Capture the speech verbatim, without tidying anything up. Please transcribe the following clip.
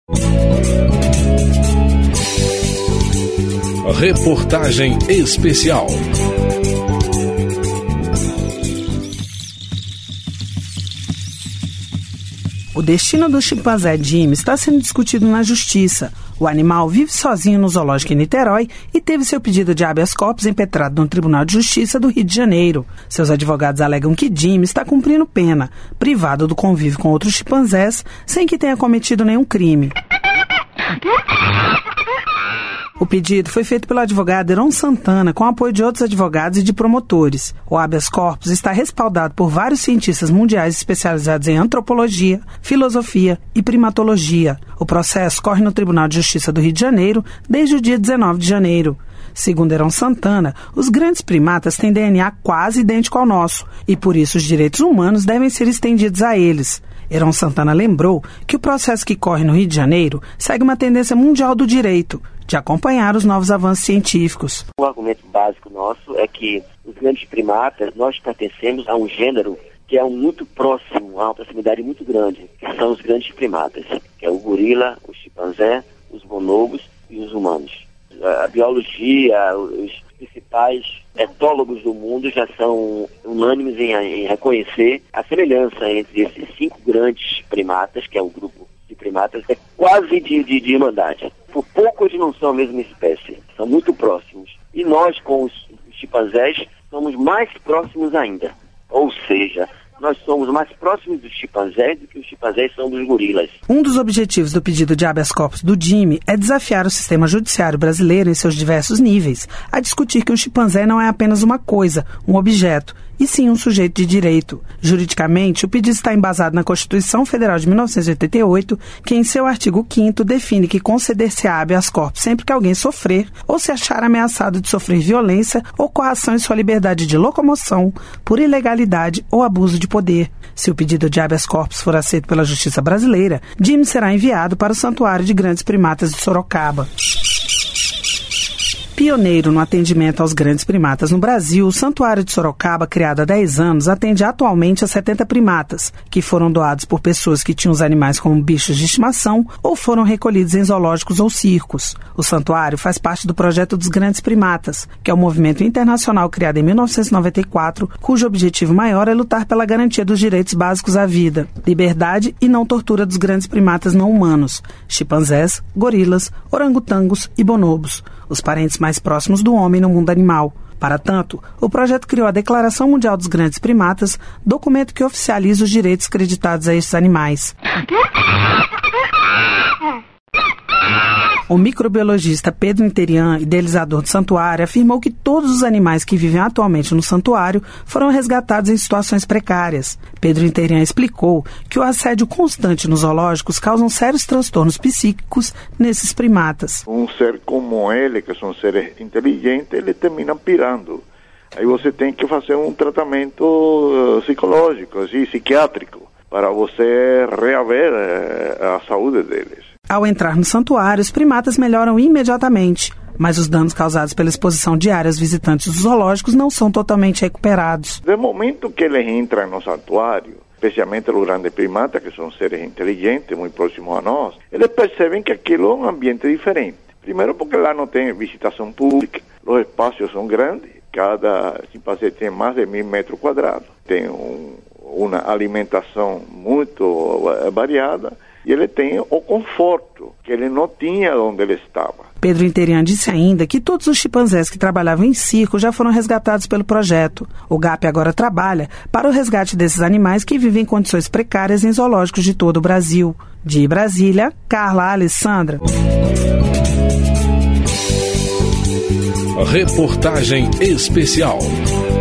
Reportagem especial. O destino do chimpanzé Jimmy está sendo discutido na justiça. O animal vive sozinho no zoológico em Niterói e teve seu pedido de habeas corpus impetrado no Tribunal de Justiça do Rio de Janeiro. Seus advogados alegam que Jimmy está cumprindo pena, privado do convívio com outros chimpanzés, sem que tenha cometido nenhum crime. O pedido foi feito pelo advogado Heron Santana com apoio de outros advogados e de promotores. O habeas corpus está respaldado por vários cientistas mundiais especializados em antropologia, filosofia e primatologia. O processo corre no Tribunal de Justiça do Rio de Janeiro desde o dia dezenove de janeiro. Segundo Heron Santana, os grandes primatas têm D N A quase idêntico ao nosso e, por isso, os direitos humanos devem ser estendidos a eles. Heron Santana lembrou que o processo que corre no Rio de Janeiro segue uma tendência mundial do direito, de acompanhar os novos avanços científicos. O argumento básico nosso é que os grandes primatas, nós pertencemos a um gênero que é um muito próximo, a uma proximidade muito grande, que são os grandes primatas, que é o gorila, o chimpanzé, os bonobos e os humanos. A biologia, os principais etólogos do mundo já são unânimes em, em reconhecer a semelhança entre esses cinco grandes primatas, que é o grupo de primatas, é quase de, de, de irmandade. Por pouco eles não são a mesma espécie, são muito próximos. E nós, com os chimpanzés, somos mais próximos ainda. Ou seja, nós somos mais próximos dos chimpanzés do que os chimpanzés são dos gorilas. Um dos objetivos do pedido de habeas corpus do Jimmy é desafiar o sistema judiciário brasileiro em seus diversos níveis a discutir que um chimpanzé não é apenas uma coisa, um objeto, e sim um sujeito de direito. Juridicamente, o pedido está embasado na Constituição Federal de mil novecentos e oitenta e oito, que em seu artigo quinto define que conceder-se-á habeas corpus sempre que alguém sofrer ou se achar ameaçado de sofrer violência ou coação em sua liberdade de locomoção por ilegalidade ou abuso de poder. Se o pedido de habeas corpus for aceito pela Justiça brasileira, Jimmy será enviado para o Santuário de Grandes Primatas de Sorocaba. Pioneiro no atendimento aos grandes primatas no Brasil, o Santuário de Sorocaba, criado há dez anos, atende atualmente a setenta primatas, que foram doados por pessoas que tinham os animais como bichos de estimação ou foram recolhidos em zoológicos ou circos. O santuário faz parte do projeto dos Grandes Primatas, que é um movimento internacional criado em mil novecentos e noventa e quatro, cujo objetivo maior é lutar pela garantia dos direitos básicos à vida, liberdade e não tortura dos grandes primatas não humanos, chimpanzés, gorilas, orangotangos e bonobos, os parentes mais próximos do homem no mundo animal. Para tanto, o projeto criou a Declaração Mundial dos Grandes Primatas, documento que oficializa os direitos creditados a estes animais. O microbiologista Pedro Interian, idealizador do santuário, afirmou que todos os animais que vivem atualmente no santuário foram resgatados em situações precárias. Pedro Interian explicou que o assédio constante nos zoológicos causa sérios transtornos psíquicos nesses primatas. Um ser como ele, que são seres inteligentes, ele termina pirando. Aí você tem que fazer um tratamento uh, psicológico, assim, psiquiátrico, para você reaver uh, a saúde deles. Ao entrar no santuário, os primatas melhoram imediatamente, mas os danos causados pela exposição diária aos visitantes dos zoológicos não são totalmente recuperados. No momento que eles entram no santuário, especialmente os grandes primatas, que são seres inteligentes, muito próximos a nós, eles percebem que aquilo é um ambiente diferente. Primeiro porque lá não tem visitação pública, os espaços são grandes, cada chimpanzé tem mais de mil metros quadrados, tem um, uma alimentação muito variada, e ele tem o conforto que ele não tinha onde ele estava. Pedro Interian disse ainda que todos os chimpanzés que trabalhavam em circo já foram resgatados pelo projeto. O G A P agora trabalha para o resgate desses animais que vivem em condições precárias em zoológicos de todo o Brasil. De Brasília, Carla Alessandra. Reportagem especial.